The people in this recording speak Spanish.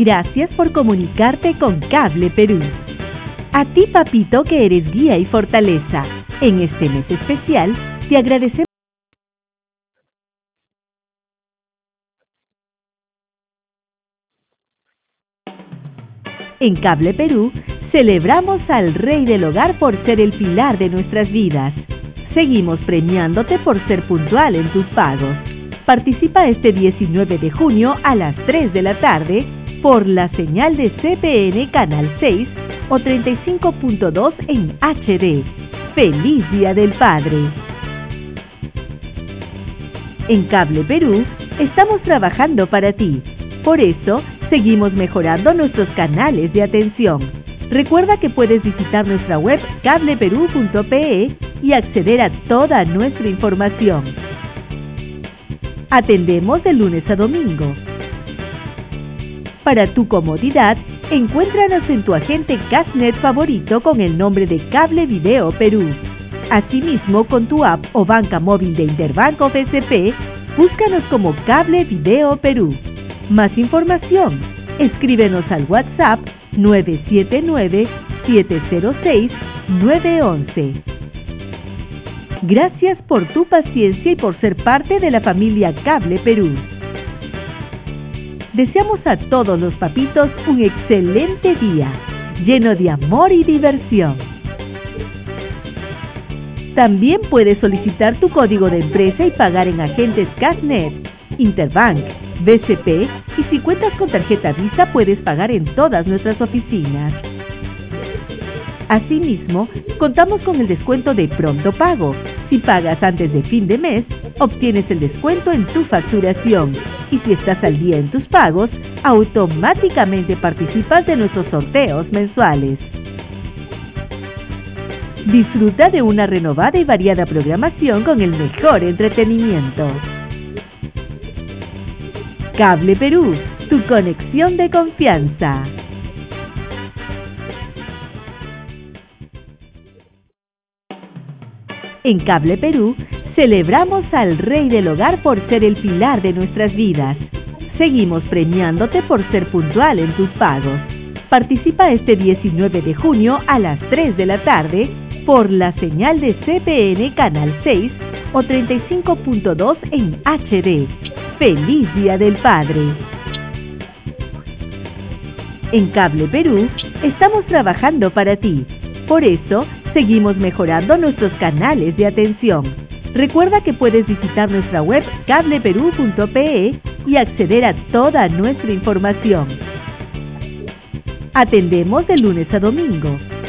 Gracias por comunicarte con Cable Perú. A ti, papito, que eres guía y fortaleza. En este mes especial, te agradecemos. En Cable Perú, celebramos al Rey del Hogar por ser el pilar de nuestras vidas. Seguimos premiándote por ser puntual en tus pagos. Participa este 19 de junio a las 3 de la tarde por la señal de CPN Canal 6 o 35.2 en HD. ¡Feliz Día del Padre! En Cable Perú, estamos trabajando para ti. Por eso, seguimos mejorando nuestros canales de atención. Recuerda que puedes visitar nuestra web cableperú.pe y acceder a toda nuestra información. Atendemos de lunes a domingo. Para tu comodidad, encuéntranos en tu agente Cashnet favorito con el nombre de Cable Video Perú. Asimismo, con tu app o banca móvil de Interbanco FSP, búscanos como Cable Video Perú. Más información, escríbenos al WhatsApp 979-706-911. Gracias por tu paciencia y por ser parte de la familia Cable Perú. Deseamos a todos los papitos un excelente día, lleno de amor y diversión. También puedes solicitar tu código de empresa y pagar en agentes Cashnet, Interbank, BCP y si cuentas con tarjeta Visa puedes pagar en todas nuestras oficinas. Asimismo, contamos con el descuento de Pronto Pago. Si pagas antes de fin de mes, obtienes el descuento en tu facturación. Y si estás al día en tus pagos, automáticamente participas de nuestros sorteos mensuales. Disfruta de una renovada y variada programación con el mejor entretenimiento. Cable Perú, tu conexión de confianza. En Cable Perú, celebramos al Rey del Hogar por ser el pilar de nuestras vidas. Seguimos premiándote por ser puntual en tus pagos. Participa este 19 de junio a las 3 de la tarde por la señal de CPN Canal 6 o 35.2 en HD. ¡Feliz Día del Padre! En Cable Perú, estamos trabajando para ti. Por eso, seguimos mejorando nuestros canales de atención. Recuerda que puedes visitar nuestra web cableperú.pe y acceder a toda nuestra información. Atendemos de lunes a domingo.